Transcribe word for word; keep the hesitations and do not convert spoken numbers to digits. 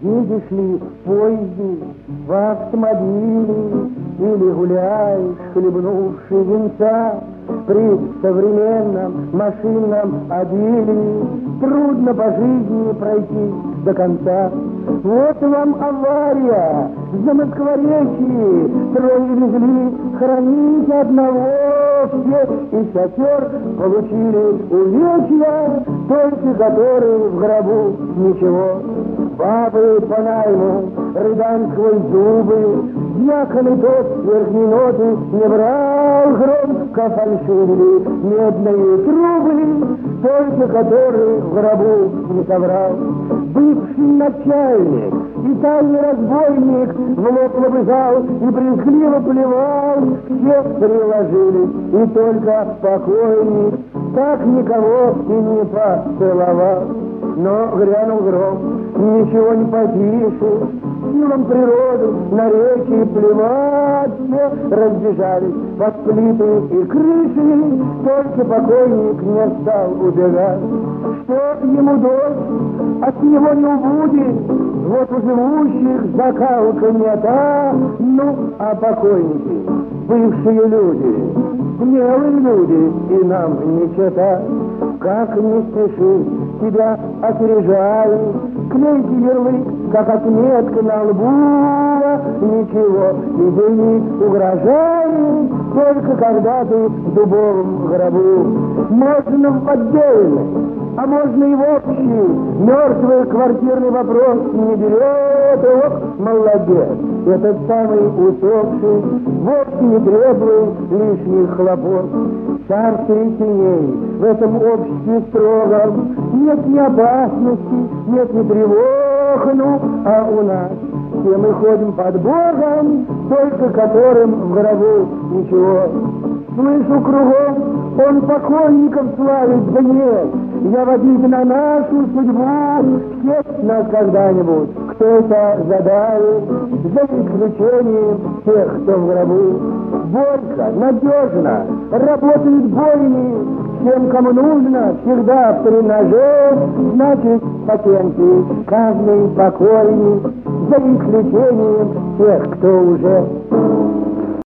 Едешь ли в поезде, в автомобиле, или гуляешь, хлебнувши венца, при современном машинном обилии трудно по жизни пройти до конца. Вот вам авария в Замоскворечье, трое везли хоронить одного, все и шофер получили увечья, только которые в гробу ничего. Бабы по найму, рыдан сквозь зубы, дьяконы тот верхней ноты не брал, громко фальшивили медные трубы, только которые в гробу не соврал. Бывший начальник и тайный разбойник в лоб лобызал и брезгливо плевал, все приложили, и только покойник так никого и не поцеловал. Но грянул гром, ничего не потише, силам природы на реки плевать, все разбежались под плиты и крыши, только покойник не стал убегать. Что ему дождь от него не убудет, вот у живущих закалка не та, ну, а покойники, бывшие люди, смелые люди, и нам не чета. Как не спеши, тебя опережаю, клейкий ярлык, как отметка на лбу, ничего тебе не угрожает, только когда ты в дубовом гробу. Можно в отдельный, а можно и в общий, мертвый квартирный вопрос не берет, ох, молодец, этот самый усопший вовсе не требует лишних хлопот. Царствие теней в этом обществе строгом, нет ни опасности, нет ни тревог, ну, а у нас все мы ходим под Богом, только которым в гробу ничего. Слышу кругом, он покойников славит, да нет, я в обиде на нашу судьбу, всех нас когда-нибудь кто-то задавит, за исключением тех, кто в гробу. Бойко, надежно, работает бойни, тем, кому нужно, всегда в тренаже, значит, патенты, каждый покойник, за исключением тех, кто уже